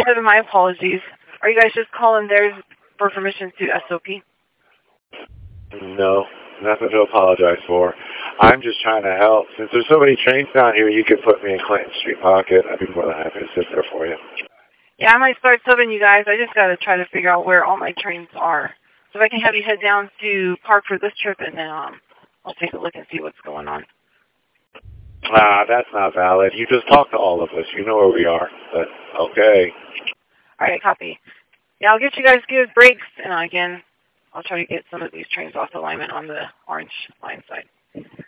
Devin, my apologies. Are you guys just calling theirs for permission to SOP? No, nothing to apologize for. I'm just trying to help. Since there's so many trains down here, you could put me in Clinton Street Pocket. I'd be more than happy to sit there for you. Yeah, I might start subbing you guys. I just got to try to figure out where all my trains are. So if I can have you head down to Park for this trip, and then I'll take a look and see what's going on. That's not valid. You just talked to all of us. You know where we are. But, okay. All right, copy. Yeah, I'll get you guys good breaks, and again, I'll try to get some of these trains off alignment on the orange line side.